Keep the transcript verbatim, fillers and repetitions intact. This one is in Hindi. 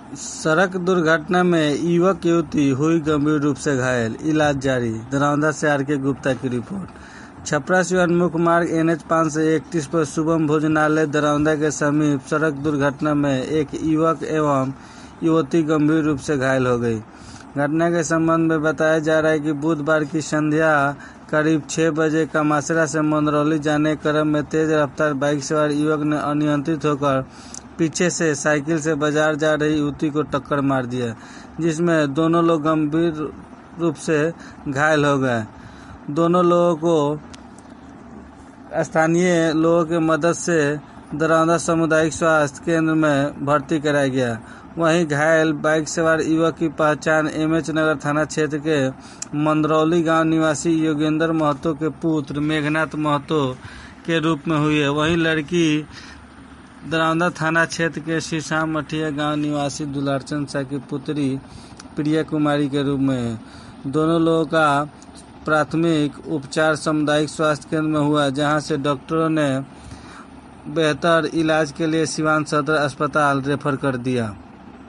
सड़क दुर्घटना में युवक युवती हुई गंभीर रूप से घायल, इलाज जारी। दरौंदा से आर के गुप्ता की रिपोर्ट। छपरा सिवान मुख्य मार्ग एन एच पाँच सौ इकतीस पर शुभम भोजनालय दरौंदा के समीप सड़क दुर्घटना में एक युवक एवं युवती गंभीर रूप से घायल हो गई। घटना के संबंध में बताया जा रहा है कि बुधवार की संध्या करीब छह बजे कामासरा से मंदरौली जाने क्रम में तेज रफ्तार बाइक सवार युवक ने अनियंत्रित होकर पीछे से साइकिल से बाजार जा रही युवती को टक्कर मार दिया, जिसमें दोनों लोग गंभीर रूप से घायल हो गए। दोनों लोगों को स्थानीय लोगों की मदद से दरौंदा सामुदायिक स्वास्थ्य केंद्र में भर्ती कराया गया। वहीं घायल बाइक सवार युवक की पहचान एमएच नगर थाना क्षेत्र के मंदरौली गांव निवासी योगेंद्र महतो के पुत्र मेघनाथ महतो के रूप में हुई है। वहीं लड़की दरौंदा थाना क्षेत्र के शीशाम मठिया गांव निवासी दुलारचंद शाह की पुत्री प्रिया कुमारी के रूप में है। दोनों लोगों का प्राथमिक उपचार सामुदायिक स्वास्थ्य केंद्र में हुआ, जहां से डॉक्टरों ने बेहतर इलाज के लिए सिवान सदर अस्पताल रेफर कर दिया।